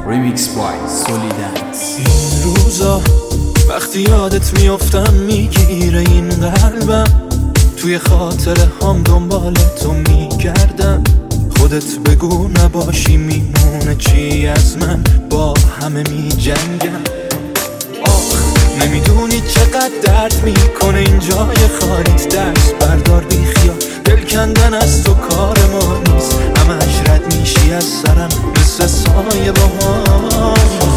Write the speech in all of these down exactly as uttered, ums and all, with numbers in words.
ریمیکس بای سولیدنس. این روزا وقتی یادت میافتم میگیره این قلبم، توی خاطره هم دنبال تو میگردم. خودت بگو نباشی میمونه چی از من، با همه میجنگم. آخ نمیدونی چقدر درد میکنه این جای خالیت. دست بردار بی خیال، دل کندن از تو کار ما نیست. همش رد میشی از سرم مثل سایه با ما.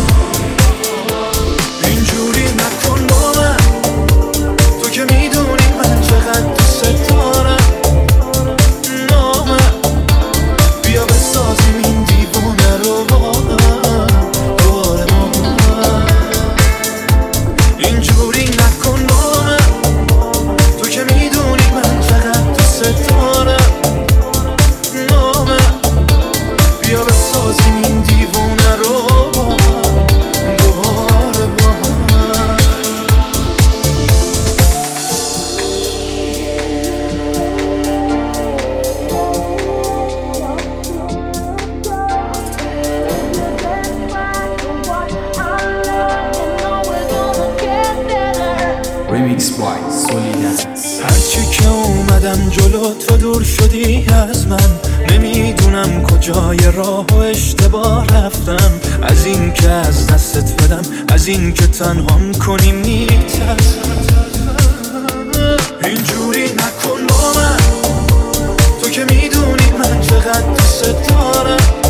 اینجوری نکن با من، تو که میدونی من چقدر دوست دارم. نامه بیا بسازیم این دیوونه رو با هم دوباره ما. اینجوری نکن با من، تو که میدونی من چقدر دوست دارم. نامه بیا بسازیم این دیوونه رو با هم دوباره با هم. ریمیکس بای سولیدنس. هرچی که اومدم جلو تو دور شدی از من. نمیدونم کجای راه و اشتباه رفتم. از این که از دستت بدم، از این که تنهام کنی میترسم. اینجوری نکن با من، تو که میدونی من چقدر دوست دارم.